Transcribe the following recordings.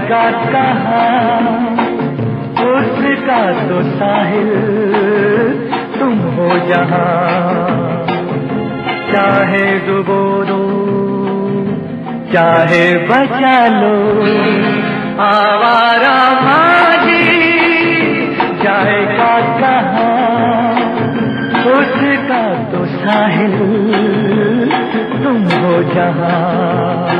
जाएगा कहाँ, उसका तो साहिल तुम हो जहाँ। चाहे डुबो दो चाहे बचा लो, आवारा माझी जाएगा कहाँ, उसका तो साहिल तुम हो जहाँ।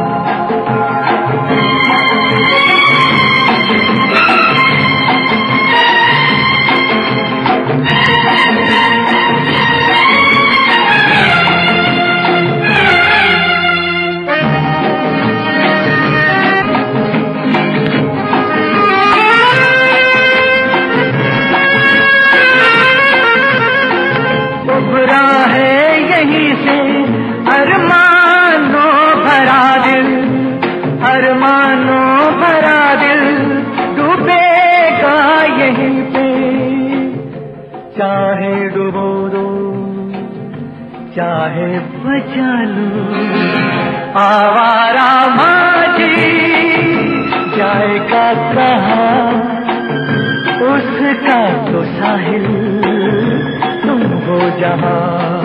अरमानों भरा दिल डूबेगा यहीं पे, चाहे डुबो दो चाहे बचा लो, आवारा माझी जाएगा कहाँ, उसका तो साहिल तुम हो जहाँ।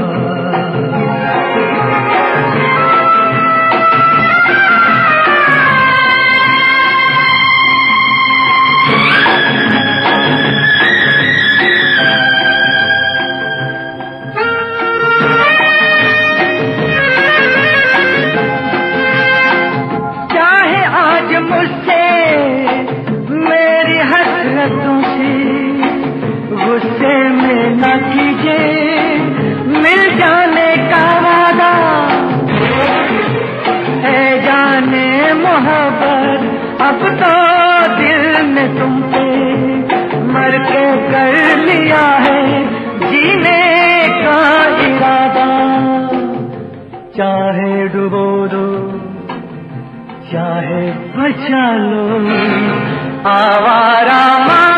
मुझसे मेरी हसरतों से गुस्से में न कीजिए, मिल जाने का वादा है जाने मोहब्बत, अब तो दिल ने तुम पे मर के कर लिया है जीने का इरादा। चाहे डुबो दो चाहे बचा लो, आवारा